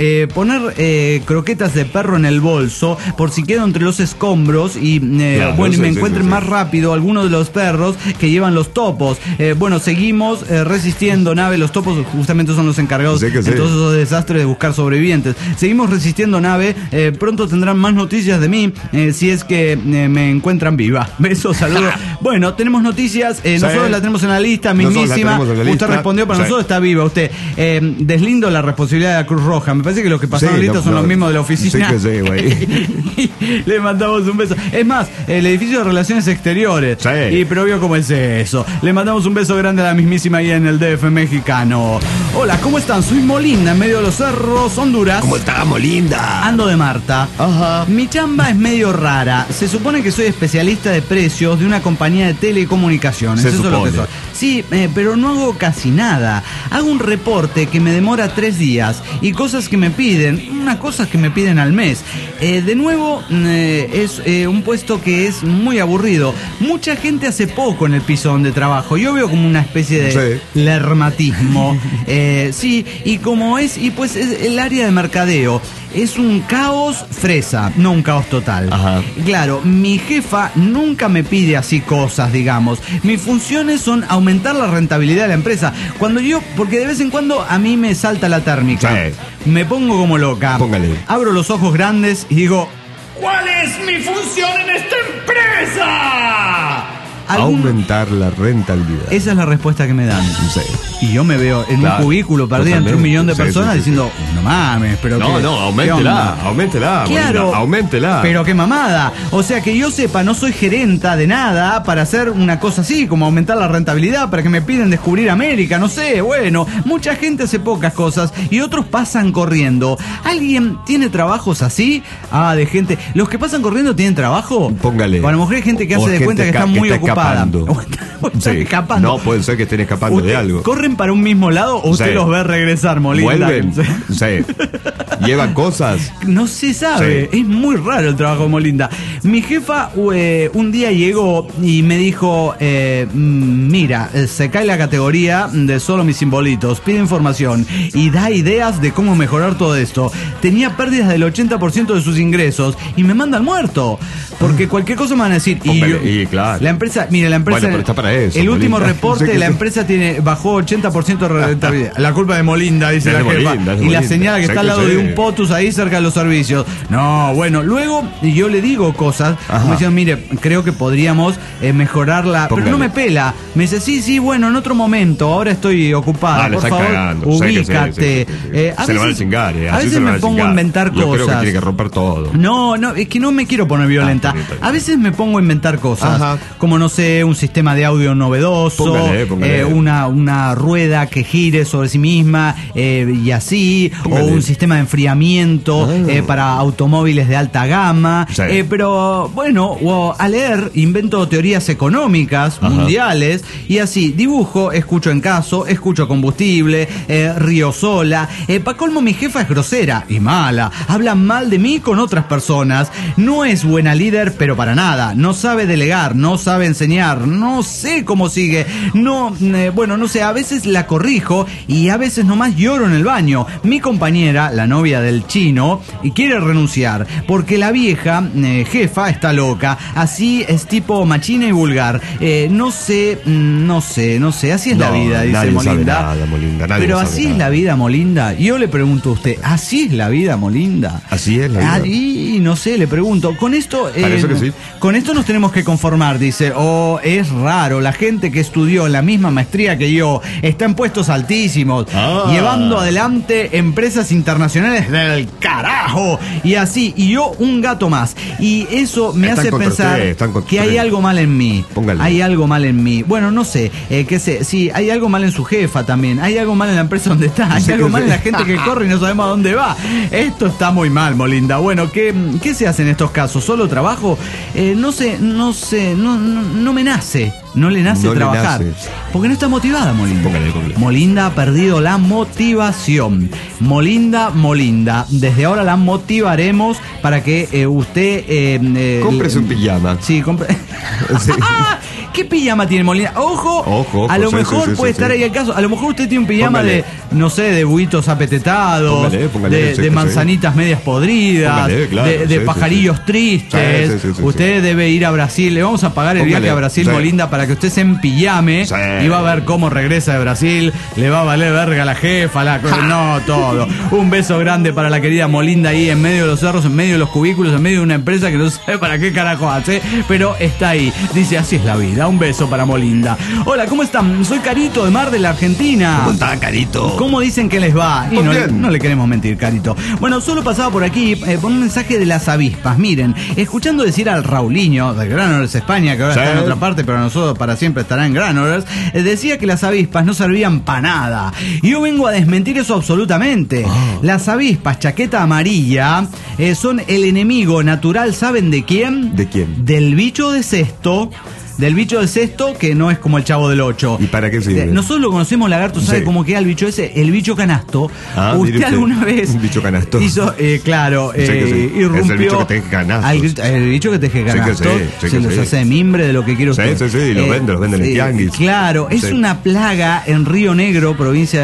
Poner croquetas de perro en el bolso por si quedo entre los escombros y Claro, y sí, me sí, encuentren sí, más sí. rápido algunos de los perros que llevan los topos. Seguimos resistiendo, nave. Los topos justamente son los encargados Sí que sí. en todos esos desastres de buscar sobrevivientes. Seguimos resistiendo, nave. Pronto tendrán más noticias de mí si es que me encuentran viva. Besos, saludos. Bueno, tenemos noticias. Nosotros la tenemos en la lista, Nosotros la mismísima. tenemos en la Usted lista. respondió para Sí. nosotros, está viva usted. Deslindo la responsabilidad de la Cruz Roja. Me parece que los que pasaron Sí, listos son los mismos de la oficina. Sí que sí, güey. Le mandamos un beso. Es más, el edificio de Relaciones Exteriores. Sí. Y pero vio cómo es eso. Le mandamos un beso grande a la mismísima ahí en el DF mexicano. Hola, ¿cómo están? Soy Molinda, en medio de los cerros, Honduras. ¿Cómo estamos, linda? Ando de Marta. Ajá. Mi chamba es medio rara. Se supone que soy especialista de precios de una compañía de telecomunicaciones. Se Eso es lo que supone. soy. Sí, pero no hago casi nada. Hago un reporte que me demora 3 días y cosas que me piden, unas cosas que me piden al mes. De nuevo, es un puesto que es muy aburrido. Mucha gente hace poco en el piso donde trabajo. Yo veo como una especie de lermatismo. Sí, y como es, y pues es el área de mercadeo. Es un caos fresa, no un caos total. Ajá. Claro, mi jefa nunca me pide así cosas, digamos. Mis funciones son aumentar la rentabilidad de la empresa. Porque de vez en cuando a mí me salta la térmica. Sí. Me pongo como loca. Póngale. Abro los ojos grandes y digo, ¿cuál es mi función en esta empresa? Aumentar la rentabilidad. Esa es la respuesta que me dan. Sí. Y yo me veo en Claro, un cubículo perdido entre 1 millón de totalmente. personas Sí, sí, sí. diciendo, no mames, pero No, qué- no, ¿qué onda? auméntela. Claro, Molinda, auméntela. pero qué mamada. O sea, que yo sepa, no soy gerenta de nada para hacer una cosa así, como aumentar la rentabilidad, para que me piden descubrir América, no sé, bueno. Mucha gente hace pocas cosas y otros pasan corriendo. ¿Alguien tiene trabajos así? De gente. ¿Los que pasan corriendo tienen trabajo? Póngale. O a lo mejor hay gente que O hace de gente cuenta que que están muy está ocupados. escapando. Están escapando. No, puede ser que estén escapando de algo. ¿Corren para un mismo lado o usted los ve regresar, Molinda? ¿Vuelven? Sí. ¿Llevan cosas? No se sabe. Sí. Es muy raro el trabajo de Molinda. Mi jefa un día llegó y me dijo, mira, se cae la categoría de solo mis simbolitos, pide información y da ideas de cómo mejorar todo esto. Tenía pérdidas del 80% de sus ingresos y me manda al muerto. Porque cualquier cosa me van a decir. Y claro. La empresa, mira, la empresa. Bueno, pero está para eso, el último Molinda. reporte, la empresa bajó 80% de rentabilidad. La culpa de Molinda, dice la jefa. Y la señala que está al lado de un POTUS ahí cerca de los servicios. No, bueno, luego yo le digo cosas, como diciendo, mire, creo que podríamos mejorarla. Póngale. Pero no me pela. Me dice, sí, bueno, en otro momento, ahora estoy ocupada. Por favor, cagando. ubícate. Se le van a chingar, a veces me pongo a inventar cosas. Yo creo que tiene que romper todo. No, es que no me quiero poner violenta. A veces me pongo a inventar cosas, como no sé, un sistema de audio novedoso, póngale. Una rueda que gire sobre sí misma y así, póngale. O un sistema de enfriamiento para automóviles de alta gama, pero bueno, a leer invento teorías económicas mundiales y así, dibujo, escucho en caso, escucho combustible, río sola, pa' colmo mi jefa es grosera y mala, habla mal de mí con otras personas, no es buena líder pero para nada, no sabe delegar, no sabe enseñar, no sé cómo sigue, no sé, a veces la corrijo y a veces nomás lloro en el baño. Mi compañera, la novia del chino, quiere renunciar porque la vieja jefa está loca, así es tipo machina y vulgar. No sé, así es la vida, dice Molinda. Nada, Molinda, pero así es la vida, Molinda. Yo le pregunto a usted, ¿así es la vida, Molinda? Así es la vida. Y no sé, le pregunto, con esto parece que sí. Con esto nos tenemos que conformar, dice. Es raro, la gente que estudió la misma maestría que yo está en puestos altísimos, llevando adelante empresas internacionales del carajo, y así, y yo un gato más, y eso me hace pensar que hay algo mal en mí. Póngale. Hay algo mal en mí. Bueno, no sé, sí, hay algo mal en su jefa también, hay algo mal en la empresa donde está, hay algo mal en la gente que corre y no sabemos a dónde va. Esto está muy mal, Molinda. Bueno, ¿qué se hace en estos casos? ¿Solo trabajo? No me nace. No le nace trabajar. Porque no está motivada, Molinda. Póngale. Molinda ha perdido la motivación. Molinda. Desde ahora la motivaremos para que usted... cómprese un pijama. Sí, compre... Sí. ¿Qué pijama tiene Molinda? Ojo, a lo mejor puede estar ahí el caso. A lo mejor usted tiene un pijama de, no sé, de buitos apetetados, de manzanitas medias podridas, de pajarillos tristes. Usted debe ir a Brasil. Le vamos a pagar el viaje a Brasil, Molinda, para que usted se empillame y va a ver cómo regresa de Brasil. Le va a valer verga a la jefa, no, todo. Un beso grande para la querida Molinda ahí en medio de los cerros, en medio de los cubículos, en medio de una empresa que no sabe para qué carajo hace, pero está ahí. Dice, así es la vida. Un beso para Molinda. Hola, ¿cómo están? Soy Carito de Mar de la Argentina. ¿Cómo está, Carito? ¿Cómo dicen que les va? Y no le queremos mentir, Carito. Bueno, solo pasaba por aquí por un mensaje de las avispas. Miren, escuchando decir al Raulinho de Granorers España, que ahora está en otra parte, pero nosotros para siempre estará en Granorers, decía que las avispas no servían para nada. Y yo vengo a desmentir eso absolutamente. Las avispas, chaqueta amarilla, son el enemigo natural, ¿saben de quién? ¿De quién? Del bicho de cesto. Del bicho del cesto, que no es como el Chavo del 8. ¿Y para qué sirve? Nosotros lo conocemos, lagarto, ¿sabe cómo queda el bicho ese? El bicho canasto. ¿Usted alguna vez un bicho canasto hizo, claro, irrumpió? Es el bicho que teje canastos. El bicho que teje canastos. Se los hace de mimbre, de lo que quiera usted. Sí, los venden en tianguis. Claro, es una plaga en Río Negro, la provincia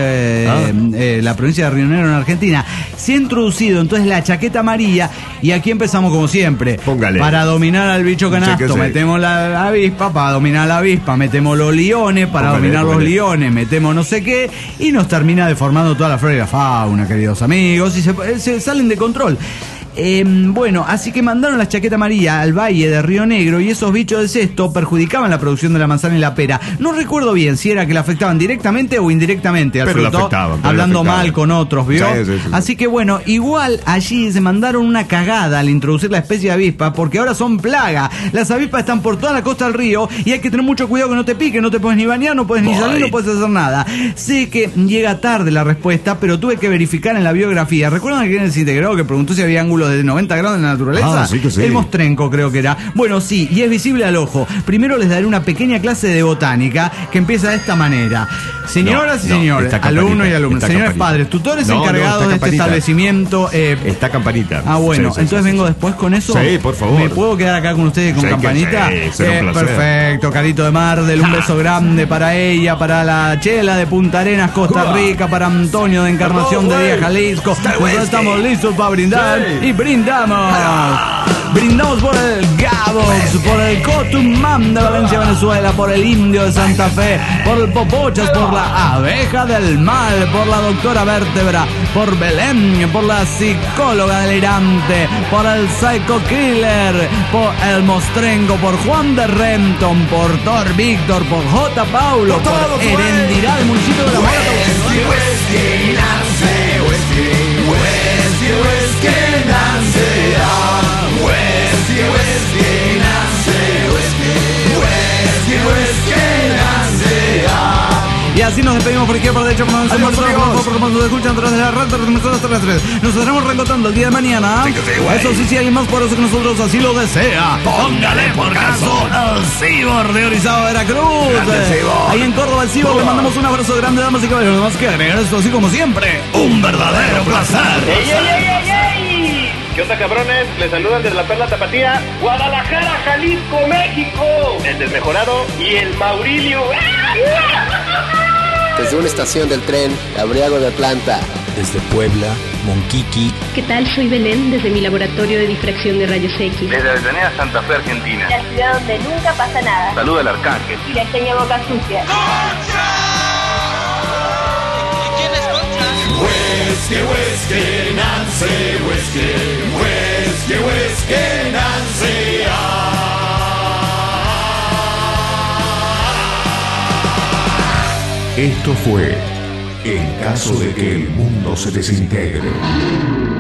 de Río Negro en Argentina. Se ha introducido entonces la chaqueta amarilla y aquí empezamos como siempre. Póngale. Para dominar al bicho canasto metemos la avispa. Para dominar la avispa metemos los liones, para dominar los liones metemos no sé qué, y nos termina deformando toda la flora y la fauna, queridos amigos, y se salen de control. Bueno, así que mandaron la chaqueta amarilla al valle de Río Negro y esos bichos de cesto perjudicaban la producción de la manzana y la pera. No recuerdo bien si era que la afectaban directamente o indirectamente al fruto, hablando mal con otros, ¿vio? Sí. Así que bueno, igual allí se mandaron una cagada al introducir la especie de avispa, porque ahora son plaga. Las avispas están por toda la costa del río y hay que tener mucho cuidado que no te pique, no te puedes ni bañar, no puedes ni salir, no puedes hacer nada. Sé que llega tarde la respuesta, pero tuve que verificar en la biografía. ¿Recuerdan que en el desintegrado que preguntó si había ángulo ángulo de 90 grados en la naturaleza. Sí que sí. El mostrenco creo que era. Bueno, sí, y es visible al ojo. Primero les daré una pequeña clase de botánica que empieza de esta manera. Señoras y señores, alumnos y alumnas, señores padres, tutores encargados de este establecimiento. Está campanita. Bueno, entonces vengo después con eso. Sí, por favor. ¿Me puedo quedar acá con ustedes con campanita? Sí, será un placer. Perfecto, Carito de Mardel, un beso grande para ella, para la Chela de Punta Arenas, Costa Rica, para Antonio de Encarnación de Díaz, Jalisco. Nosotros estamos listos para brindar y brindamos. Brindamos por el Gabox, por el Cotumam de Valencia, Venezuela, por el Indio de Santa Fe, por el Popochas, por la Abeja del Mal, por la Doctora Vértebra, por Belén, por la Psicóloga delirante, por el Psycho Killer, por el Mostrenco, por Juan de Renton, por Thor Víctor, por J. Paulo, por Herendirá del municipio de La Mora. Y así nos despedimos por izquierda, por derecha, por nos escuchan a través de la red de emisoras terrestres. Nos estaremos reencontrando el día de mañana. Eso sí, si alguien más poderoso que nosotros así lo desea, póngale por caso al Cibor de Orizaba, Veracruz. Ahí en Córdoba, el Cibor, le mandamos un abrazo grande, damas y caballeros. Nada más que agregar esto, así como siempre, un verdadero placer. ¡Ey! ¿Qué onda, cabrones? Les saludan desde la Perla Tapatía, Guadalajara, Jalisco, México. El Desmejorado y el Maurilio. Desde una estación del tren, Abriago de Atlanta. Desde Puebla, Monquiqui. ¿Qué tal? Soy Belén, desde mi laboratorio de difracción de rayos X. Desde Avellaneda, Santa Fe, Argentina. La ciudad donde nunca pasa nada. Saluda al Arcángel. Y la enseña boca sucia. Whiskey, Nancy, whiskey, Nancy. Esto fue En caso de que el mundo se desintegre.